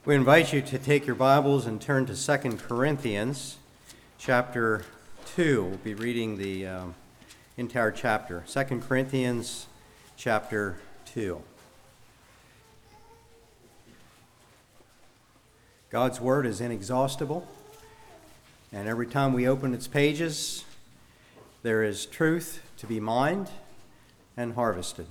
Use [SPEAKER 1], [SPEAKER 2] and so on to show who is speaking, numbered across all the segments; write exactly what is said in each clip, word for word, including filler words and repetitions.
[SPEAKER 1] We invite you to take your Bibles and turn to Second Corinthians chapter two. We'll be reading the um, entire chapter. Second Corinthians chapter two. God's Word is inexhaustible, and every time we open its pages, there is truth to be mined and harvested.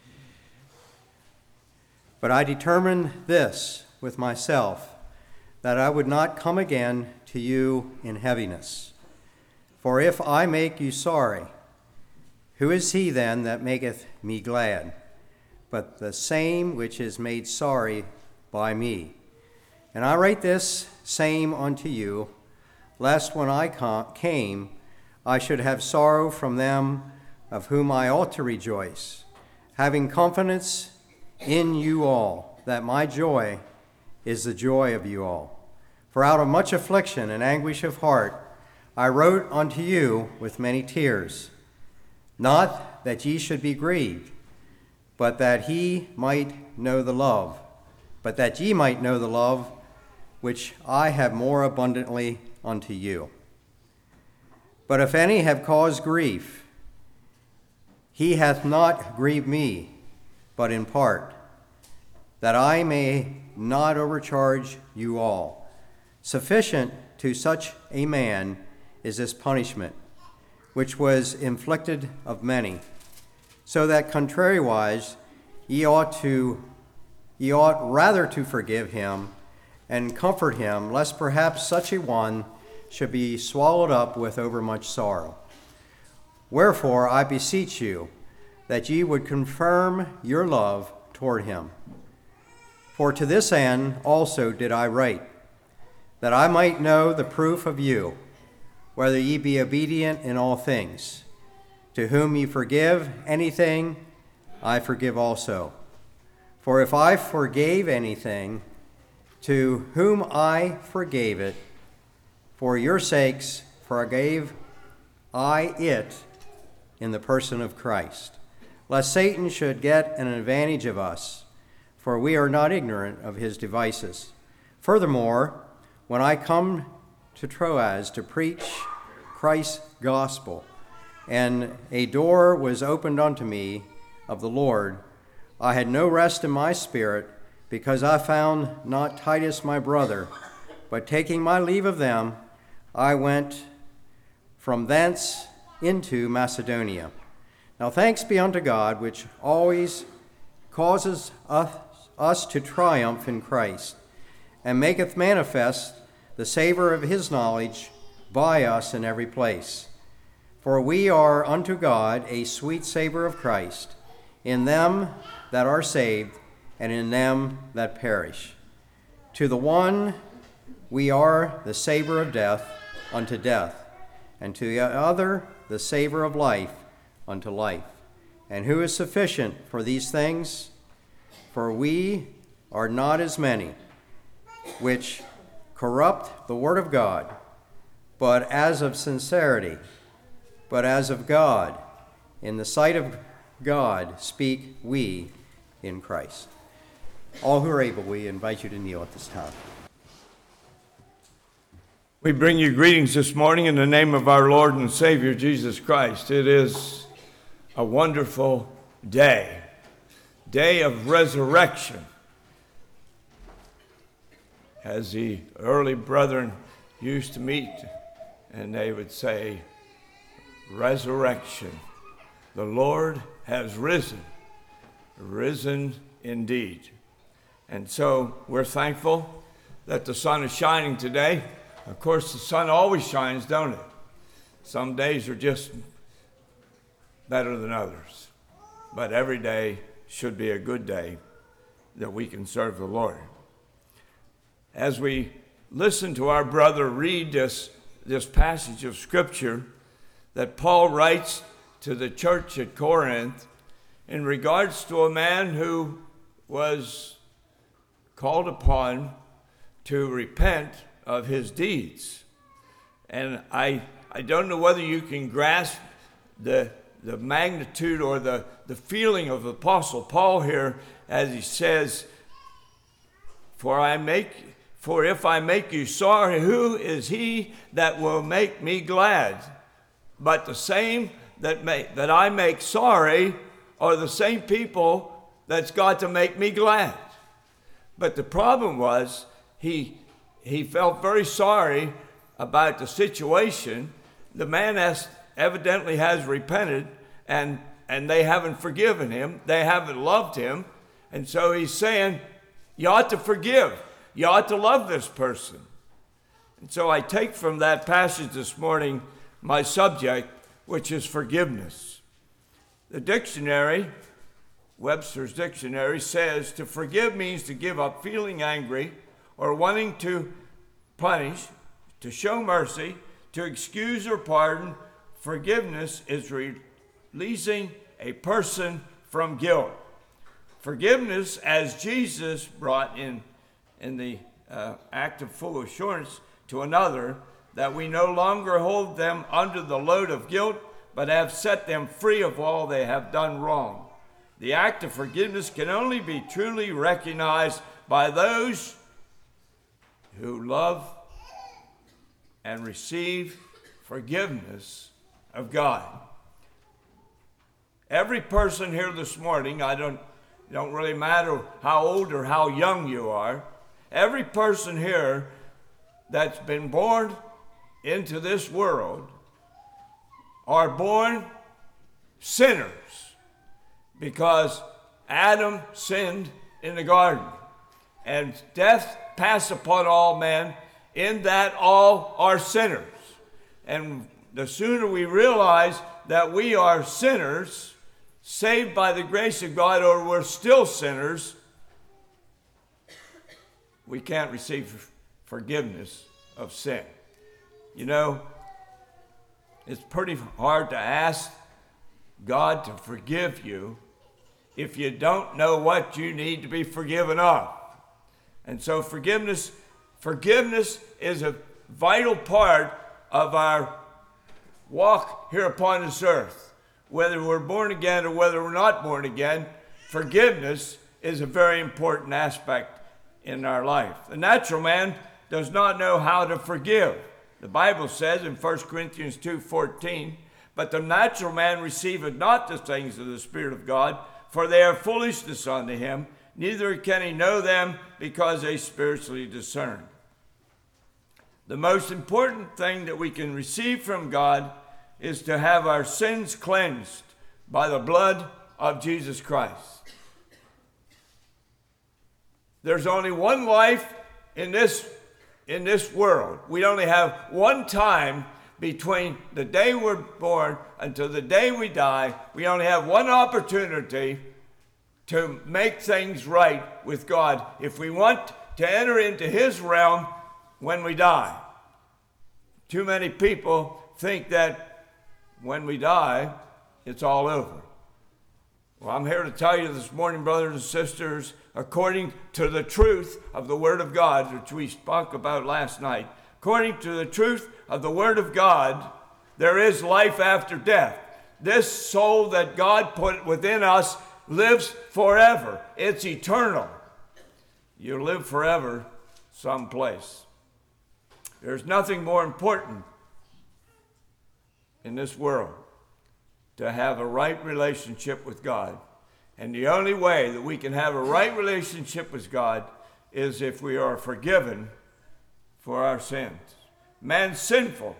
[SPEAKER 1] But I determined this with myself, that I would not come again to you in heaviness. For if I make you sorry, who is he then that maketh me glad, but the same which is made sorry by me? And I write this same unto you, lest when I came, I should have sorrow from them of whom I ought to rejoice, having confidence in you all, that my joy is the joy of you all. For out of much affliction and anguish of heart I wrote unto you with many tears, not that ye should be grieved, but that he might know the love, but that ye might know the love which I have more abundantly unto you. But if any have caused grief, he hath not grieved me, but in part, that I may not overcharge you all. Sufficient to such a man is this punishment, which was inflicted of many, so that contrariwise ye ought to ye ought rather to forgive him and comfort him, lest perhaps such a one should be swallowed up with overmuch sorrow. Wherefore I beseech you that ye would confirm your love toward him. For to this end also did I write, that I might know the proof of you, whether ye be obedient in all things. To whom ye forgive anything, I forgive also. For if I forgave anything, to whom I forgave it, for your sakes forgave I it in the person of Christ, lest Satan should get an advantage of us, for we are not ignorant of his devices. Furthermore, when I come to Troas to preach Christ's gospel, and a door was opened unto me of the Lord, I had no rest in my spirit, because I found not Titus my brother, but taking my leave of them, I went from thence into Macedonia. Now thanks be unto God, which always causes us us to triumph in Christ, and maketh manifest the savor of his knowledge by us in every place. For we are unto God a sweet savor of Christ, in them that are saved, and in them that perish. To the one we are the savor of death unto death, and to the other the savor of life unto life. And who is sufficient for these things? For we are not as many which corrupt the word of God, but as of sincerity, but as of God, in the sight of God speak we in Christ. All who are able, we invite you to kneel at this time.
[SPEAKER 2] We bring you greetings this morning in the name of our Lord and Savior, Jesus Christ. It is a wonderful day. Day of resurrection. As the early brethren used to meet, and they would say, resurrection. The Lord has risen, risen indeed. And so we're thankful that the sun is shining today. Of course, the sun always shines, don't it? Some days are just better than others. But every day should be a good day that we can serve the Lord. As we listen to our brother read this, this passage of Scripture that Paul writes to the church at Corinth in regards to a man who was called upon to repent of his deeds. And I, I don't know whether you can grasp the the magnitude or the, the feeling of the Apostle Paul here as he says, For I make for if I make you sorry, who is he that will make me glad? But the same that make, that I make sorry are the same people that's got to make me glad. But the problem was he he felt very sorry about the situation. The man has evidently has repented, and and they haven't forgiven him. They haven't loved him. And so he's saying, you ought to forgive. You ought to love this person. And so I take from that passage this morning my subject, which is forgiveness. The dictionary, Webster's dictionary, says to forgive means to give up feeling angry or wanting to punish, to show mercy, to excuse or pardon. Forgiveness is releasing a person from guilt. Forgiveness, as Jesus brought in in the uh, act of full assurance to another, that we no longer hold them under the load of guilt, but have set them free of all they have done wrong. The act of forgiveness can only be truly recognized by those who love and receive forgiveness of God. Every person here this morning, I don't, it don't really matter how old or how young you are, every person here that's been born into this world are born sinners, because Adam sinned in the garden, and death passed upon all men, in that all are sinners. And the sooner we realize that we are sinners, saved by the grace of God, or we're still sinners, we can't receive forgiveness of sin. You know, it's pretty hard to ask God to forgive you if you don't know what you need to be forgiven of. And so forgiveness, forgiveness is a vital part of our walk here upon this earth. Whether we're born again or whether we're not born again, forgiveness is a very important aspect in our life. The natural man does not know how to forgive. The Bible says in First Corinthians two fourteen, but the natural man receiveth not the things of the Spirit of God, for they are foolishness unto him, neither can he know them, because they spiritually discern. The most important thing that we can receive from God is to have our sins cleansed by the blood of Jesus Christ. There's only one life in this, in this world. We only have one time between the day we're born until the day we die. We only have one opportunity to make things right with God if we want to enter into His realm when we die. Too many people think that when we die, it's all over. Well, I'm here to tell you this morning, brothers and sisters, according to the truth of the Word of God, which we spoke about last night, according to the truth of the Word of God, there is life after death. This soul that God put within us lives forever. It's eternal. You live forever someplace. There's nothing more important in this world to have a right relationship with God. And the only way that we can have a right relationship with God is if we are forgiven for our sins. Man's sinful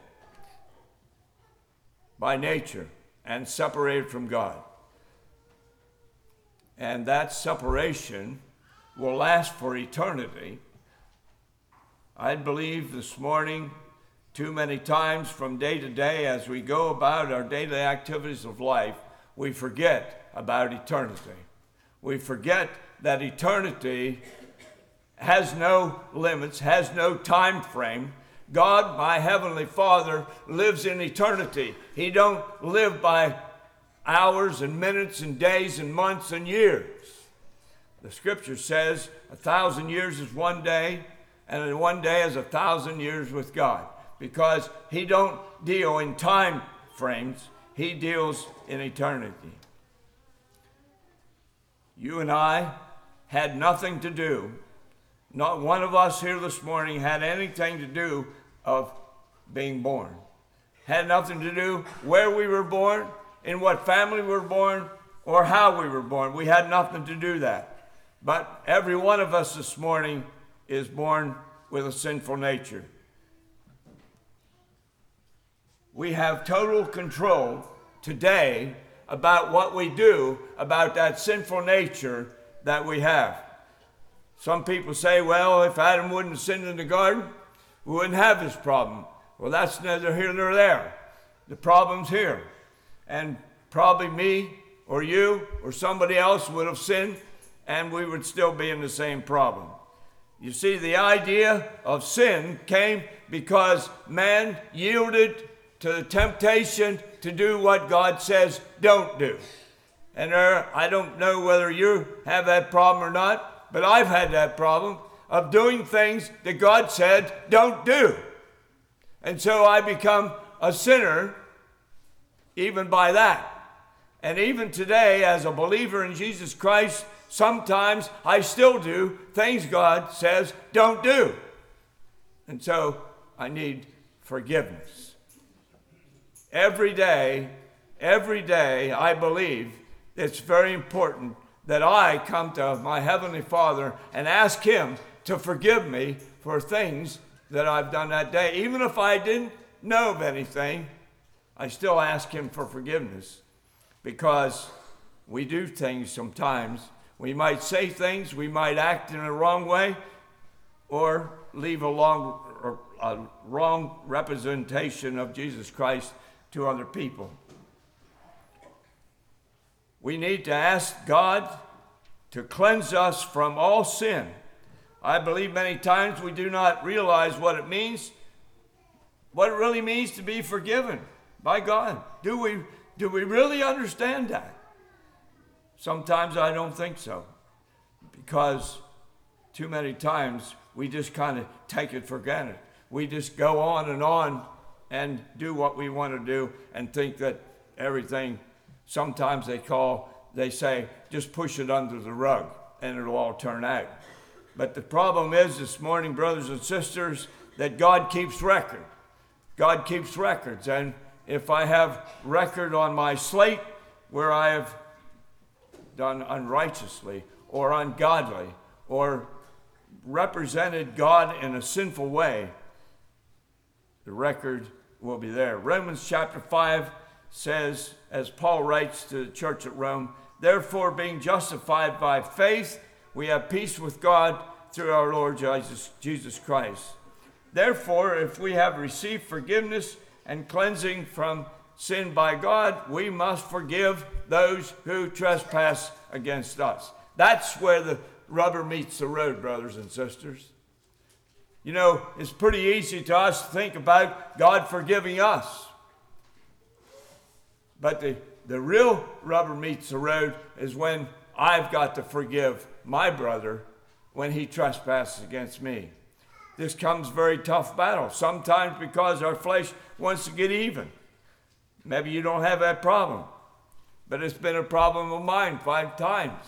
[SPEAKER 2] by nature and separated from God. And that separation will last for eternity. I believe this morning, too many times from day to day, as we go about our daily activities of life, we forget about eternity. We forget that eternity has no limits, has no time frame. God, my Heavenly Father, lives in eternity. He don't live by hours and minutes and days and months and years. The Scripture says a thousand years is one day, and one day is a thousand years with God, because He don't deal in time frames. He deals in eternity. You and I had nothing to do, Not one of us here this morning had anything to do of being born. Had nothing to do where we were born, in what family we were born, or how we were born. We had nothing to do that. But every one of us this morning is born with a sinful nature. We have total control today about what we do about that sinful nature that we have. Some people say, well, if Adam wouldn't have sinned in the garden, we wouldn't have this problem. Well, that's neither here nor there. The problem's here. And probably me or you or somebody else would have sinned, and we would still be in the same problem. You see, the idea of sin came because man yielded to the temptation to do what God says don't do. And there, I don't know whether you have that problem or not, but I've had that problem of doing things that God said don't do. And so I become a sinner even by that. And even today, as a believer in Jesus Christ, sometimes I still do things God says don't do. And so I need forgiveness. Every day, every day, I believe it's very important that I come to my Heavenly Father and ask Him to forgive me for things that I've done that day. Even if I didn't know of anything, I still ask Him for forgiveness, because we do things sometimes. We might say things, we might act in a wrong way, or leave a, long, or a wrong representation of Jesus Christ to other people. We need to ask God to cleanse us from all sin. I believe many times we do not realize what it means, what it really means to be forgiven by God. Do we, do we really understand that? Sometimes I don't think so, because too many times we just kind of take it for granted. We just go on and on and do what we want to do and think that everything, sometimes they call, they say, just push it under the rug and it'll all turn out. But the problem is this morning, brothers and sisters, that God keeps record. God keeps records. And if I have record on my slate where I have done unrighteously or ungodly or represented God in a sinful way, the record will be there. Romans chapter five says, as Paul writes to the church at Rome, therefore, being justified by faith, we have peace with God through our Lord Jesus, Jesus Christ. Therefore, if we have received forgiveness and cleansing from sin by God, we must forgive those who trespass against us. That's where the rubber meets the road, brothers and sisters. You know, it's pretty easy to us to think about God forgiving us. But the, the real rubber meets the road is when I've got to forgive my brother when he trespasses against me. This comes very tough battle, sometimes because our flesh wants to get even. Maybe you don't have that problem, but it's been a problem of mine five times.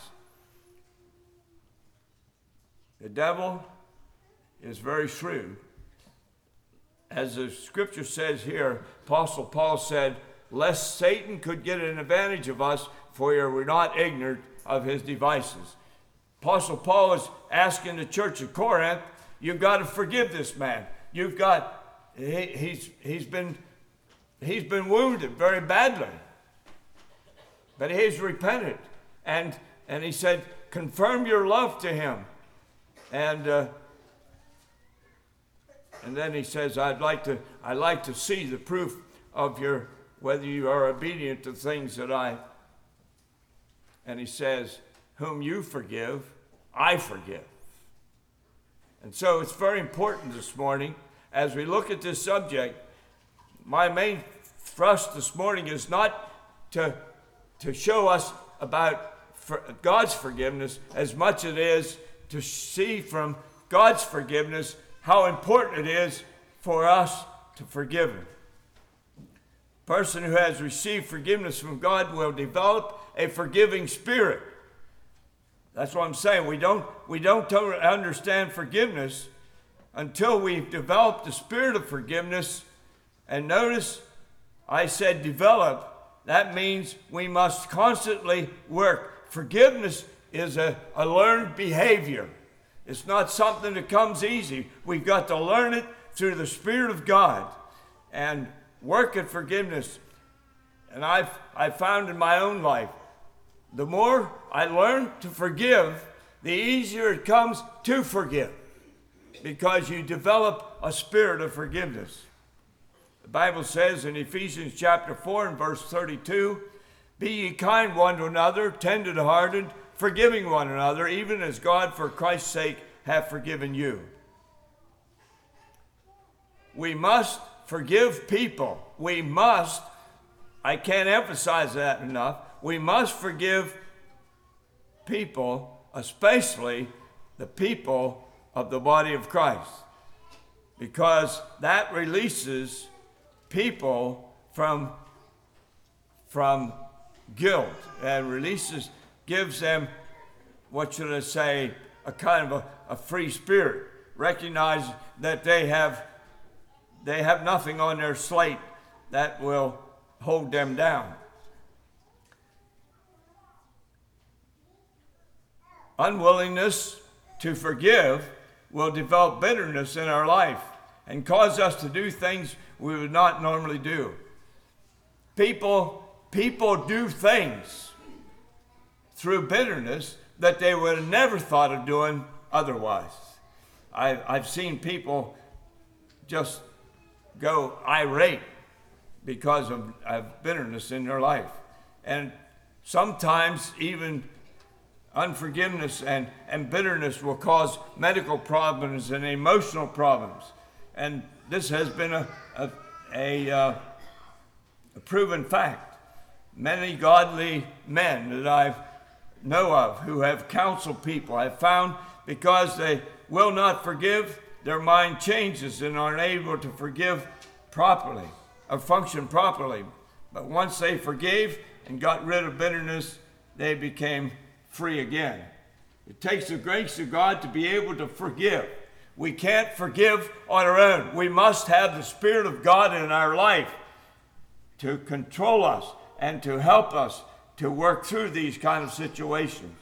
[SPEAKER 2] The devil is very shrewd. As the scripture says here, Apostle Paul said, lest Satan could get an advantage of us, for we are not ignorant of his devices. Apostle Paul is asking the church of Corinth, you've got to forgive this man. You've got, he, he's, he's been, he's been wounded very badly. But he's repented. And, and he said, confirm your love to him. And, uh, and then he says, I'd like to, I'd like to see the proof of your, whether you are obedient to things that I, and he says, whom you forgive, I forgive. And so it's very important this morning, as we look at this subject, my main thrust this morning is not to, to show us about for God's forgiveness as much as it is to see from God's forgiveness how important it is for us to forgive him. A person who has received forgiveness from God will develop a forgiving spirit. That's what I'm saying. We don't, we don't totally understand forgiveness until we've developed the spirit of forgiveness. And notice I said develop. That means we must constantly work. Forgiveness is a, a learned behavior. It's not something that comes easy. We've got to learn it through the Spirit of God and work at forgiveness. And I've, I've found in my own life, the more I learn to forgive, the easier it comes to forgive, because you develop a spirit of forgiveness. The Bible says in Ephesians chapter four and verse thirty-two, be ye kind one to another, tender-hearted, forgiving one another, even as God for Christ's sake hath forgiven you. We must forgive people. We must, I can't emphasize that enough, we must forgive people, especially the people of the body of Christ, because that releases people from, from guilt and releases, gives them, what should I say, a kind of a, a free spirit. Recognize that they have, they have nothing on their slate that will hold them down. Unwillingness to forgive will develop bitterness in our life and cause us to do things we would not normally do. People, people do things through bitterness that they would have never thought of doing otherwise. I, I've seen people just go irate because of, of bitterness in their life. And sometimes even unforgiveness and, and bitterness will cause medical problems and emotional problems. And this has been a, a, a, uh, a proven fact. Many godly men that I know of who have counseled people, I've found because they will not forgive, their mind changes and are unable to forgive properly or function properly. But once they forgave and got rid of bitterness, they became free again. It takes the grace of God to be able to forgive. We can't forgive on our own. We must have the Spirit of God in our life to control us and to help us to work through these kind of situations.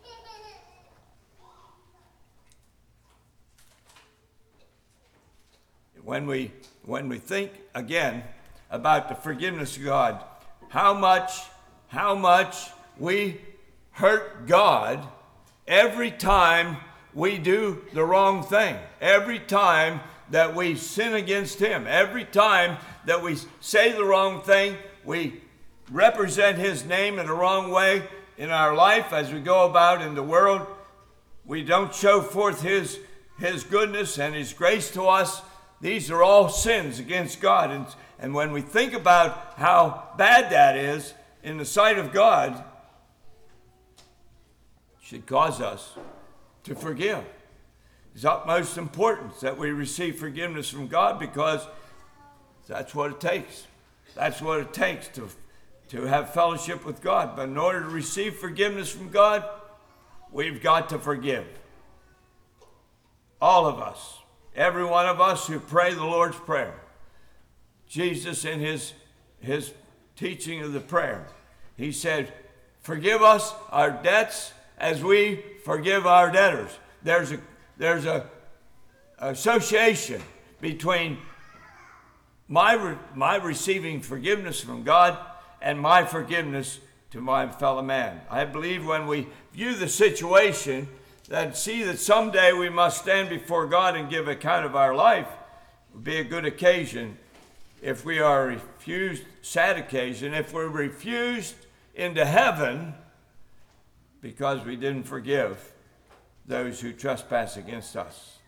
[SPEAKER 2] When we, when we think again about the forgiveness of God, how much, how much we hurt God every time we do the wrong thing, every time that we sin against Him, every time that we say the wrong thing, we represent His name in the wrong way in our life as we go about in the world. We don't show forth His, His goodness and His grace to us. These are all sins against God. And, and when we think about how bad that is in the sight of God, it should cause us to forgive. It's utmost importance that we receive forgiveness from God, because that's what it takes. That's what it takes to, to have fellowship with God. But in order to receive forgiveness from God, we've got to forgive. All of us, every one of us who pray the Lord's Prayer. Jesus, in his, his teaching of the prayer, he said, forgive us our debts as we forgive our debtors. There's a there's a association between my re, my receiving forgiveness from God and my forgiveness to my fellow man. I believe when we view the situation, that see that someday we must stand before God and give account of our life, would be a good occasion. If we are refused, sad occasion, if we're refused into heaven because we didn't forgive those who trespass against us.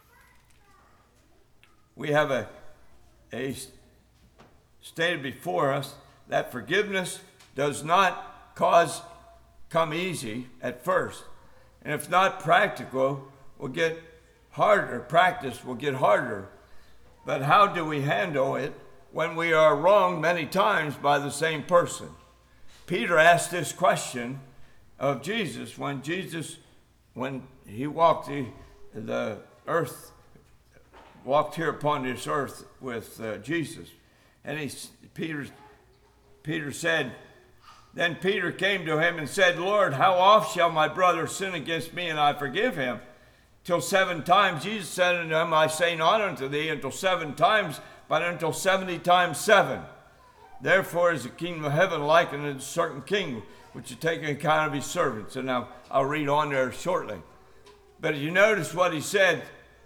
[SPEAKER 2] We have a, a stated before us that forgiveness does not cause come easy at first. And if not practical, will get harder. Practice will get harder. But how do we handle it when we are wronged many times by the same person? Peter asked this question of Jesus, when Jesus, when he walked the, the earth, walked here upon this earth with uh, Jesus. And he, Peter, Peter said, then Peter came to him and said, Lord, how oft shall my brother sin against me and I forgive him? Till seven times. Jesus said unto him, I say not unto thee until seven times, but until seventy times seven. Therefore is the kingdom of heaven likened unto a certain king, which had taken account of his servants. And now I'll read on there shortly. But you notice what he said,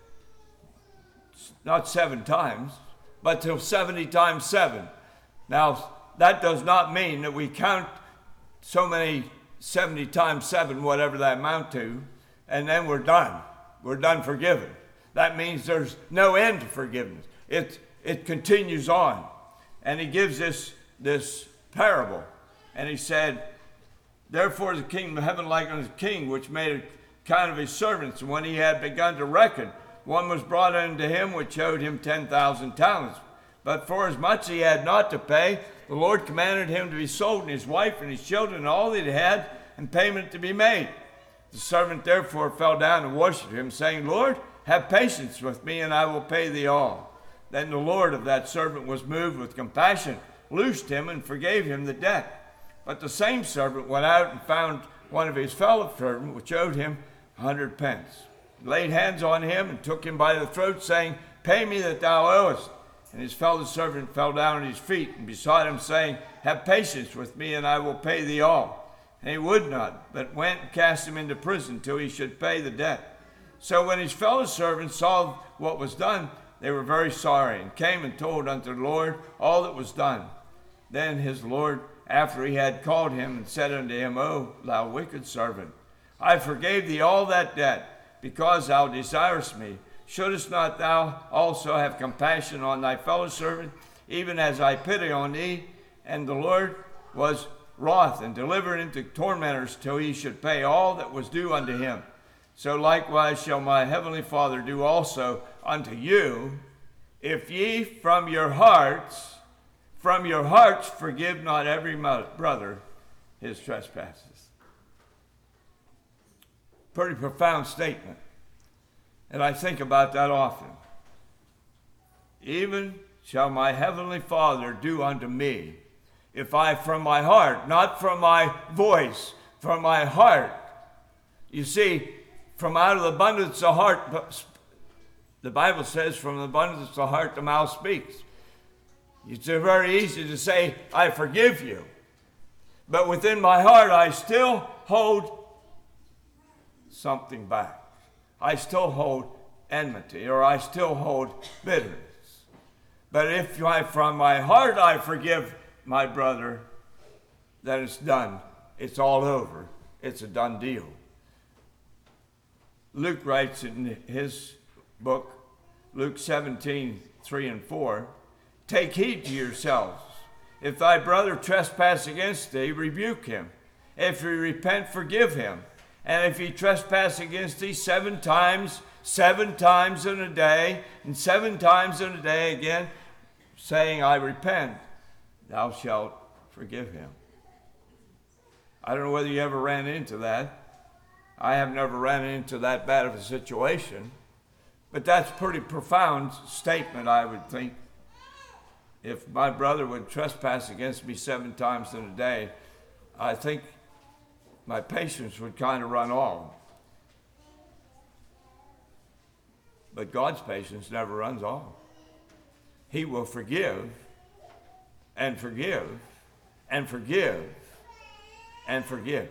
[SPEAKER 2] not seven times, but till seventy times seven. Now, that does not mean that we count so many seventy times seven, whatever that amount to, and then we're done. We're done forgiven. That means there's no end to forgiveness. It, it continues on. And he gives this, this parable. And he said, therefore is the kingdom of heaven like unto a king, which made account of his servants. And when he had begun to reckon, one was brought unto him, which owed him ten thousand talents. But for as much he had not to pay, the Lord commanded him to be sold, and his wife and his children, and all that he had, and payment to be made. The servant therefore fell down and worshipped him, saying, Lord, have patience with me, and I will pay thee all. Then the Lord of that servant was moved with compassion, loosed him, and forgave him the debt. But the same servant went out and found one of his fellow servants, which owed him a hundred pence. Laid hands on him, and took him by the throat, saying, Pay me that thou owest. And his fellow servant fell down at his feet, and besought him, saying, Have patience with me, and I will pay thee all. And he would not, but went and cast him into prison till he should pay the debt. So when his fellow servants saw what was done, they were very sorry, and came and told unto the Lord all that was done. Then his Lord, after he had called him, and said unto him, O thou wicked servant, I forgave thee all that debt, because thou desirest me. Shouldest not thou also have compassion on thy fellow servant, even as I pity on thee? And the Lord was wroth, and delivered into tormentors till he should pay all that was due unto him. So likewise shall my heavenly Father do also unto you, if ye from your hearts, from your hearts forgive not every brother his trespasses. Pretty profound statement. And I think about that often. Even shall my heavenly Father do unto me, if I from my heart, not from my voice, from my heart. You see, from out of the abundance of the heart, the Bible says, from the abundance of the heart the mouth speaks. It's very easy to say, I forgive you. But within my heart, I still hold something back. I still hold enmity, or I still hold bitterness. But if I, from my heart I forgive my brother, then it's done. It's all over. It's a done deal. Luke writes in his book, Luke seventeen, three and four, Take heed to yourselves. If thy brother trespass against thee, rebuke him. If he repent, forgive him. And if he trespass against thee seven times, seven times in a day, and seven times in a day again, saying, I repent, thou shalt forgive him. I don't know whether you ever ran into that. I have never ran into that bad of a situation. But that's a pretty profound statement, I would think. If my brother would trespass against me seven times in a day, I think my patience would kind of run off. But God's patience never runs off. He will forgive and forgive and forgive and forgive.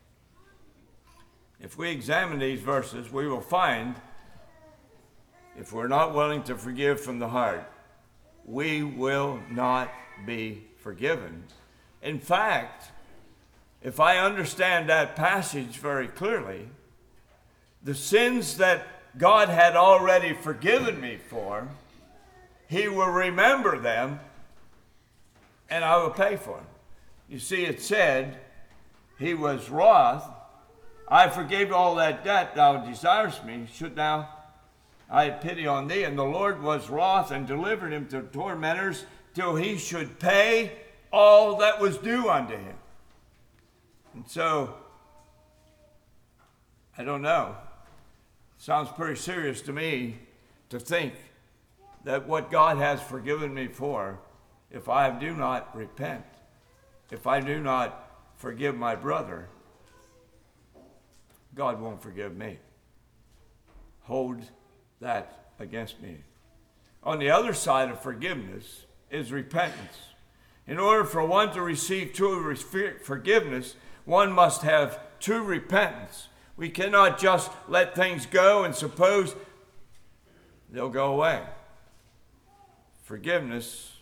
[SPEAKER 2] If we examine these verses, we will find, if we're not willing to forgive from the heart, we will not be forgiven. In fact, if I understand that passage very clearly, the sins that God had already forgiven me for, he will remember them and I will pay for them. You see, it said, he was wroth. I forgave all that debt thou desirest me. Should now I have pity on thee? And the Lord was wroth and delivered him to tormentors till he should pay all that was due unto him. And so I don't know. Sounds pretty serious to me to think that what God has forgiven me for, if I do not repent, if I do not forgive my brother, God won't forgive me. Hold that against me. On the other side of forgiveness is repentance. In order for one to receive true forgiveness, one must have true repentance. We cannot just let things go and suppose they'll go away. Forgiveness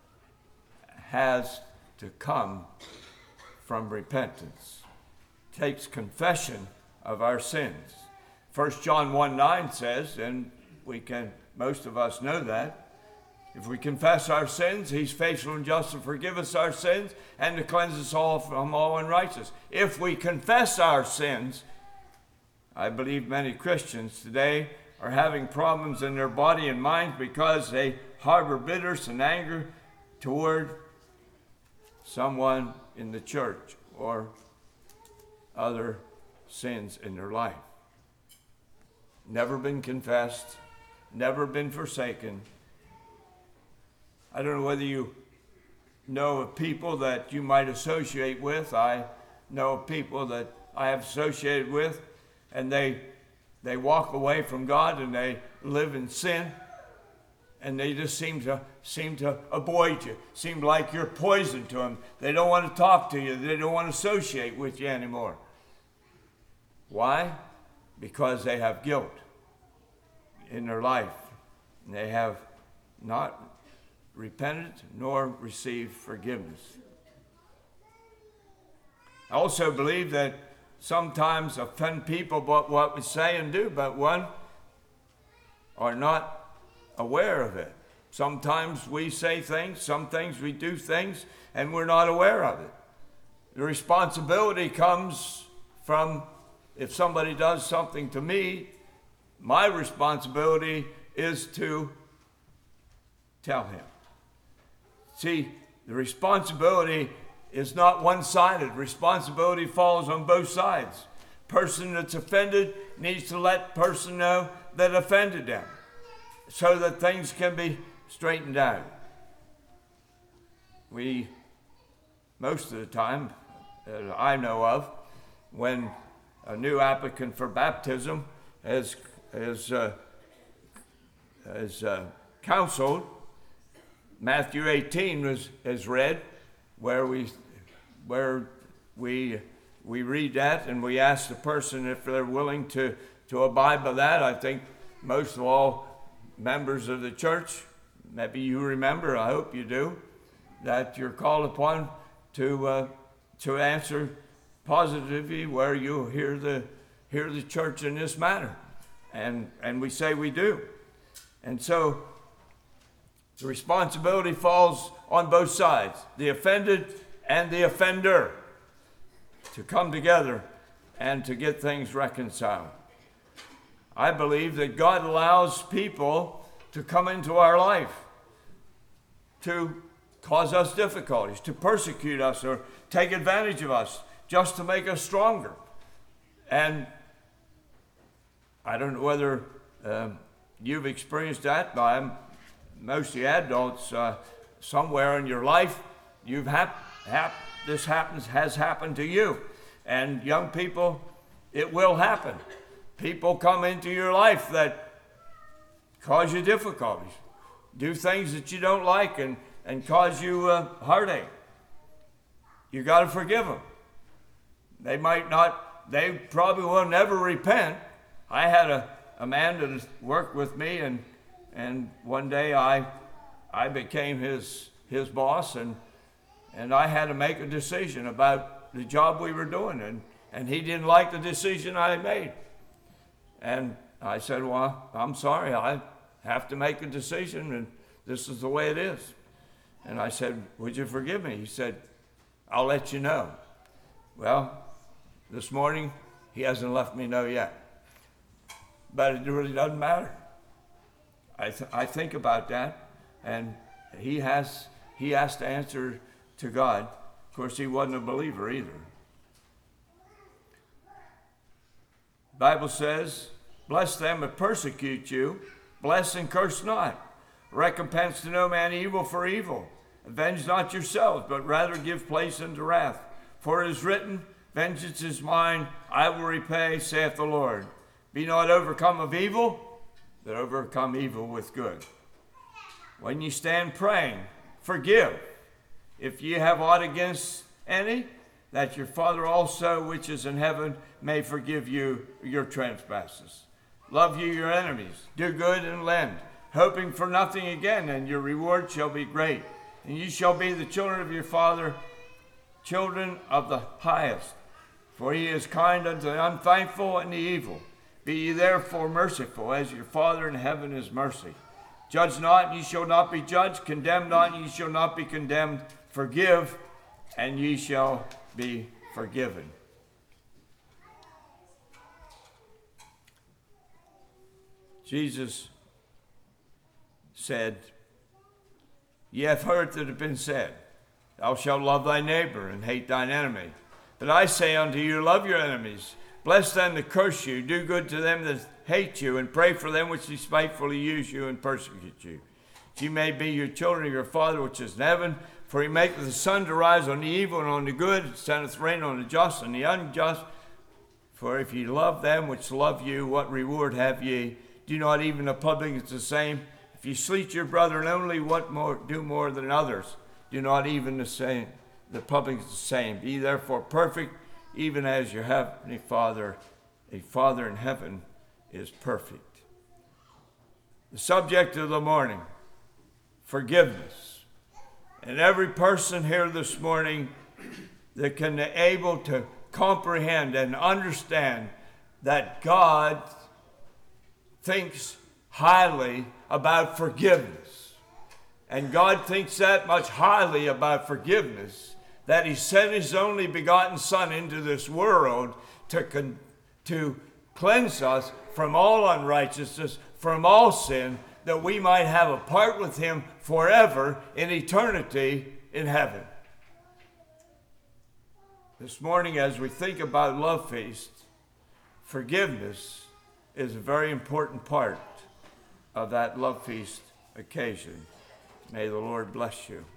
[SPEAKER 2] has to come from repentance. It takes confession of our sins. First John one nine says, and we can, most of us know that, if we confess our sins, he's faithful and just to forgive us our sins and to cleanse us all from all unrighteousness. If we confess our sins, I believe many Christians today are having problems in their body and mind because they harbor bitterness and anger toward someone in the church or other sins in their life. Never been confessed, never been forsaken. I don't know whether you know of people that you might associate with. I know of people that I have associated with, and they they walk away from God and they live in sin, and they just seem to seem to avoid you. Seem like you're poison to them. They don't want to talk to you. They don't want to associate with you anymore. Why? Because they have guilt in their life. They have not repented nor received forgiveness. I also believe that sometimes offend people about what we say and do, but one are not aware of it. Sometimes we say things, some things we do things, and we're not aware of it. The responsibility comes from, if somebody does something to me, my responsibility is to tell him. See, the responsibility is not one-sided. Responsibility falls on both sides. Person that's offended needs to let person know that offended them so that things can be straightened out. We, most of the time, that I know of, when a new applicant for baptism is, is, uh, is uh, counseled, Matthew eighteen was, is read, where we where we we read that and we ask the person if they're willing to, to abide by that. I think most of all members of the church, maybe you remember, I hope you do, that you're called upon to uh, to answer positively where you hear the hear the church in this matter. And and we say we do. And so the responsibility falls on both sides, the offended and the offender, to come together and to get things reconciled. I believe that God allows people to come into our life to cause us difficulties, to persecute us or take advantage of us, just to make us stronger. And I don't know whether uh, you've experienced that, but I'm most of the adults, uh, somewhere in your life, you've hap- hap- this happens has happened to you. And young people, it will happen. People come into your life that cause you difficulties, do things that you don't like, and, and cause you uh, heartache. You got to forgive them. They might not, they probably will never repent. I had a, a man that worked with me, and And one day I I became his his boss, and and I had to make a decision about the job we were doing, and, and he didn't like the decision I made. And I said, well, I'm sorry, I have to make a decision, and this is the way it is. And I said, would you forgive me? He said, I'll let you know. Well, this morning, he hasn't let me know yet. But it really doesn't matter. I, th- I think about that, and he has he has to answer to God. Of course, he wasn't a believer either. The Bible says, bless them that persecute you, bless and curse not. Recompense to no man evil for evil. Avenge not yourselves, but rather give place unto wrath. For it is written, vengeance is mine, I will repay, saith the Lord. Be not overcome of evil, but overcome evil with good. When you stand praying, forgive. If ye have aught against any, that your Father also, which is in heaven, may forgive you your trespasses. Love ye your enemies, do good and lend, hoping for nothing again, and your reward shall be great. And ye shall be the children of your Father, children of the highest. For he is kind unto the unthankful and the evil. Be ye therefore merciful, as your Father in heaven is mercy. Judge not, and ye shall not be judged. Condemn not, and ye shall not be condemned. Forgive, and ye shall be forgiven. Jesus said, Ye have heard that it have been said, Thou shalt love thy neighbor and hate thine enemy. But I say unto you, love your enemies. Bless them that curse you. Do good to them that hate you, and pray for them which despitefully use you and persecute you. That ye may be your children of your Father which is in heaven. For he maketh the sun to rise on the evil and on the good, and sendeth rain on the just and the unjust. For if ye love them which love you, what reward have ye? Do not even the publicans the same? If ye sleat your brethren only, what more do more than others? Do not even the same the publicans the same. Be therefore perfect, even as your heavenly Father, a Father in heaven, is perfect. The subject of the morning, forgiveness. And every person here this morning that can be able to comprehend and understand that God thinks highly about forgiveness. And God thinks that much highly about forgiveness that he sent his only begotten Son into this world to, con- to cleanse us from all unrighteousness, from all sin, that we might have a part with him forever in eternity in heaven. This morning, as we think about Love Feast, forgiveness is a very important part of that Love Feast occasion. May the Lord bless you.